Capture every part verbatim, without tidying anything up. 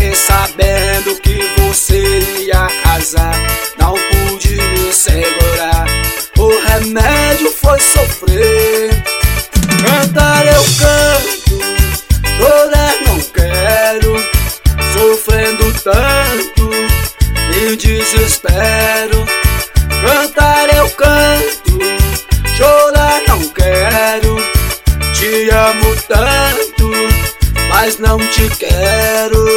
Fiquei sabendo que você ia casar, não pude me segurar. O remédio foi sofrer. Cantar eu canto, chorar não quero. Sofrendo tanto, me desespero. Cantar eu canto, chorar não quero. Te amo tanto, mas não te quero.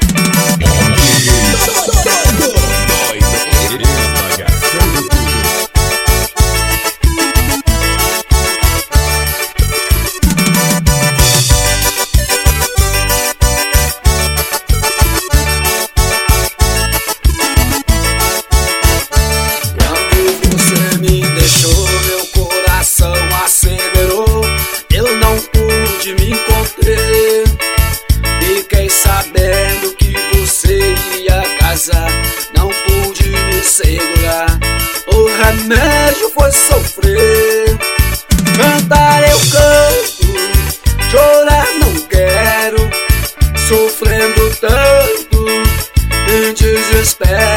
Me encontrei, fiquei sabendo que você ia casar, não pude me segurar. O remédio foi sofrer. Cantar eu canto, chorar não quero. Sofrendo tanto, me desespero.